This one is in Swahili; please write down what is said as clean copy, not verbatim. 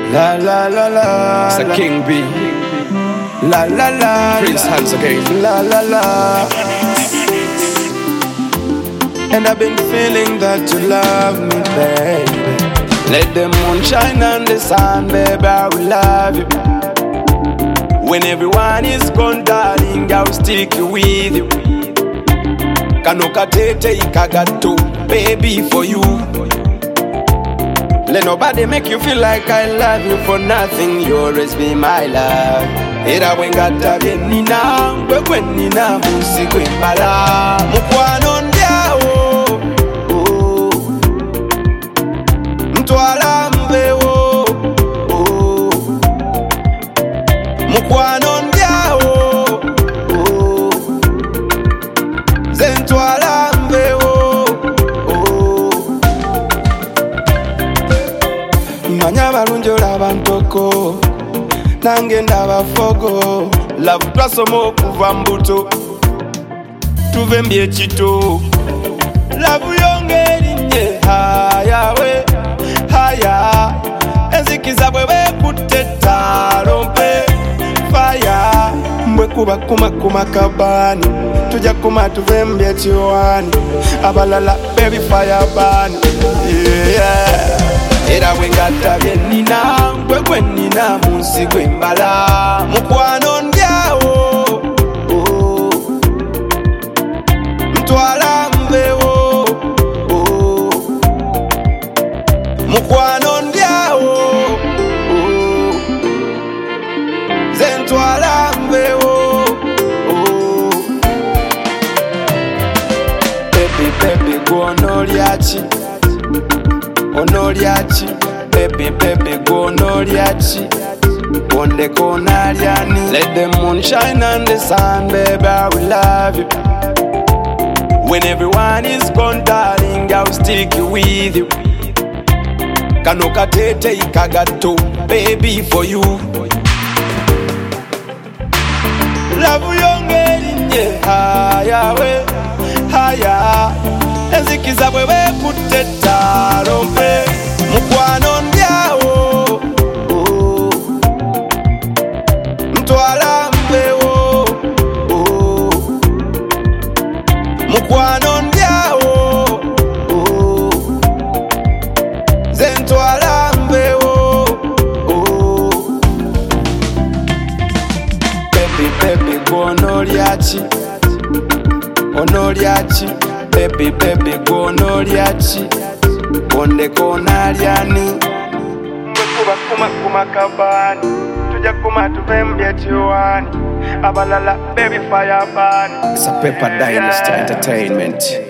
La la la la. It's a King B. La la la. Prince Hans again. La la la. And I've been feeling that you love me, baby. Let the moon shine on the sun, baby, I will love you. When everyone is gone, darling, I will stick with you. Kanoka tete ikagato, baby, for you. Let nobody make you feel like I love you for nothing. You always be my love. Era wengata nina, wewe nina musi kwembala. Mukwano ndiao, mtwala mbewo. Mukwano ndiao, zentwala mbewo. Manya barunjo labantoko, nange ndabafogo. Love twasomo kuva mbuto, tuve mbyekito. Love yongeri nye haya we, haya. Enzikiza bwe bekuteta rompe fire. Mbwe kuba kuma kabani, tuja kuma tuve mbyekiwani. Abalala baby fire burn, yeah. Era wengata nina, wewe nina musi kwembala. Mukwano ndiao, mtwala mbewo. Mukwano ndiao, zentwala mbewo. Baby, go onolyachi. Onolyachi, baby, go onolyachi. One kona lyani. Let the moon shine on the sun, baby, I will love you. When everyone is gone, darling, I will stick with you. Kanoka tete ikagato, baby, for you. Love yongeri nye haya we, haya. Enzikiza bwe bekuteta rompe. Mukwano ndiao, mtwala mbewo. Mukwano ndiao, zentwala mbewo. Baby, go onolyachi. Onolyachi. Baby, go onolyachi. One kona lyani. Mbwe kuba kuma kabani, tuja kuma tuve mbyekiwani. Abalala baby fire burn. It's a Pepper Dynasty Entertainment.